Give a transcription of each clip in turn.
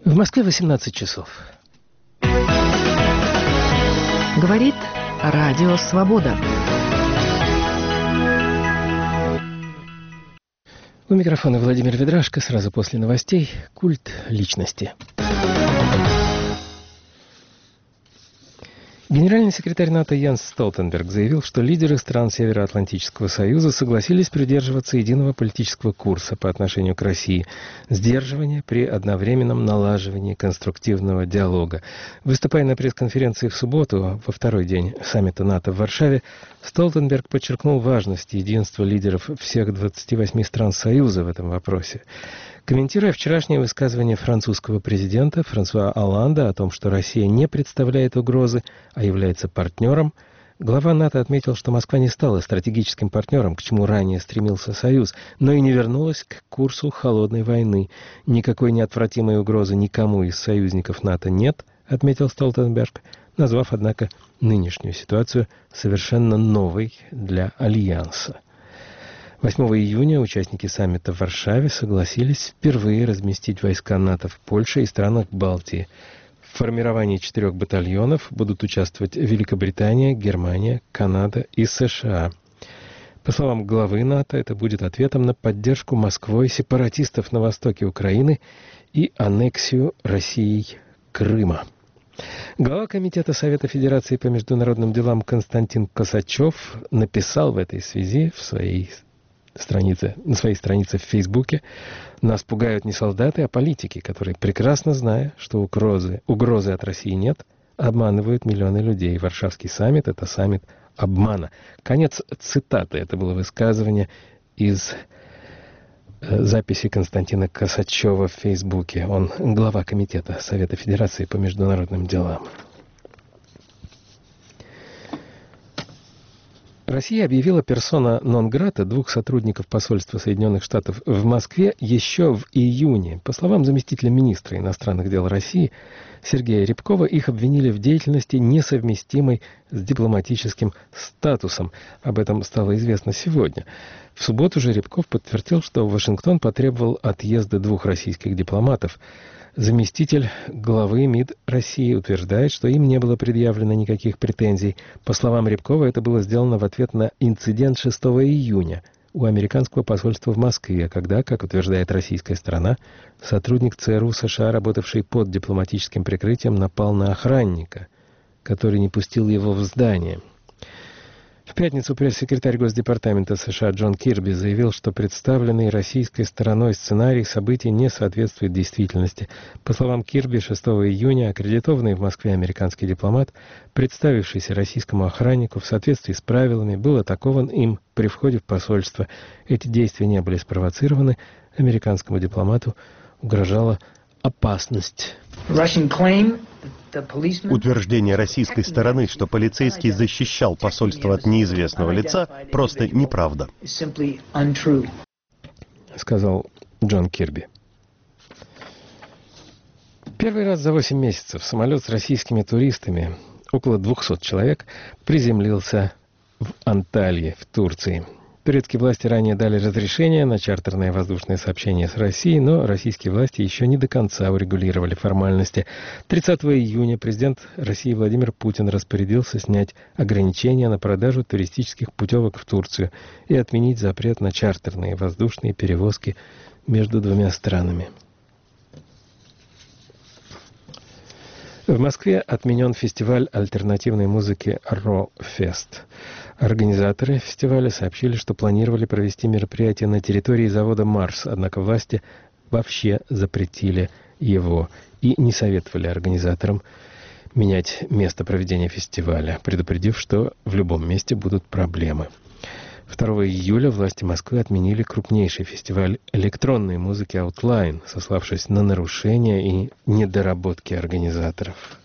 В Москве 18 часов. Говорит Радио Свобода. У микрофона Владимир Ведрашко. Сразу после новостей «Культ личности». Генеральный секретарь НАТО Йенс Столтенберг заявил, что лидеры стран Североатлантического союза согласились придерживаться единого политического курса по отношению к России, сдерживания при одновременном налаживании конструктивного диалога. Выступая на пресс-конференции в субботу, во второй день саммита НАТО в Варшаве, Столтенберг подчеркнул важность единства лидеров всех 28 стран Союза в этом вопросе. Комментируя вчерашнее высказывание французского президента Франсуа Олланда о том, что Россия не представляет угрозы, а является партнером, глава НАТО отметил, что Москва не стала стратегическим партнером, к чему ранее стремился Союз, но и не вернулась к курсу холодной войны. Никакой неотвратимой угрозы никому из союзников НАТО нет, отметил Столтенберг, назвав, однако, нынешнюю ситуацию совершенно новой для Альянса. 8 июня участники саммита в Варшаве согласились впервые разместить войска НАТО в Польше и странах Балтии. В формировании 4 батальонов будут участвовать Великобритания, Германия, Канада и США. По словам главы НАТО, это будет ответом на поддержку Москвой сепаратистов на востоке Украины и аннексию Россией Крыма. Глава Комитета Совета Федерации по международным делам Константин Косачев написал в этой связи на своей странице в Фейсбуке: «Нас пугают не солдаты, а политики, которые, прекрасно зная, что угрозы от России нет, обманывают миллионы людей. Варшавский саммит — это саммит обмана». Конец цитаты. Это было высказывание из записи Константина Косачева в Фейсбуке. Он глава Комитета Совета Федерации по международным делам. Россия объявила персона нон-грата 2 сотрудников посольства Соединенных Штатов в Москве еще в июне. По словам заместителя министра иностранных дел России Сергея Рябкова, их обвинили в деятельности, несовместимой с дипломатическим статусом. Об этом стало известно сегодня. В субботу же Рябков подтвердил, что Вашингтон потребовал отъезда 2 российских дипломатов. Заместитель главы МИД России утверждает, что им не было предъявлено никаких претензий. По словам Рябкова, это было сделано в ответ на инцидент 6 июня у американского посольства в Москве, когда, как утверждает российская сторона, сотрудник ЦРУ США, работавший под дипломатическим прикрытием, напал на охранника, который не пустил его в здание. В пятницу пресс-секретарь Госдепартамента США Джон Кирби заявил, что представленный российской стороной сценарий событий не соответствует действительности. По словам Кирби, 6 июня аккредитованный в Москве американский дипломат, представившийся российскому охраннику в соответствии с правилами, был атакован им при входе в посольство. Эти действия не были спровоцированы. Американскому дипломату угрожала опасность. Утверждение российской стороны, что полицейский защищал посольство от неизвестного лица, просто неправда, сказал Джон Кирби. Первый раз за 8 месяцев самолет с российскими туристами, около 200 человек, приземлился в Анталье, в Турции. Турецкие власти ранее дали разрешение на чартерное воздушное сообщение с Россией, но российские власти еще не до конца урегулировали формальности. 30 июня президент России Владимир Путин распорядился снять ограничения на продажу туристических путевок в Турцию и отменить запрет на чартерные воздушные перевозки между 2 странами. В Москве отменен фестиваль альтернативной музыки «Ро-Фест». Организаторы фестиваля сообщили, что планировали провести мероприятие на территории завода «Марс», однако власти вообще запретили его и не советовали организаторам менять место проведения фестиваля, предупредив, что в любом месте будут проблемы. 2 июля власти Москвы отменили крупнейший фестиваль электронной музыки «Outline», сославшись на нарушения и недоработки организаторов.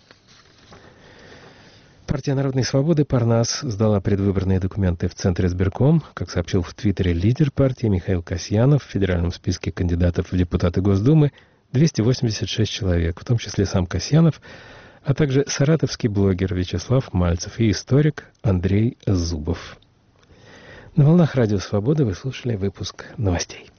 Партия Народной Свободы «Парнас» сдала предвыборные документы в Центр избирком. Как сообщил в Твиттере лидер партии Михаил Касьянов, в федеральном списке кандидатов в депутаты Госдумы 286 человек, в том числе сам Касьянов, а также саратовский блогер Вячеслав Мальцев и историк Андрей Зубов. На волнах Радио Свобода вы слушали выпуск новостей.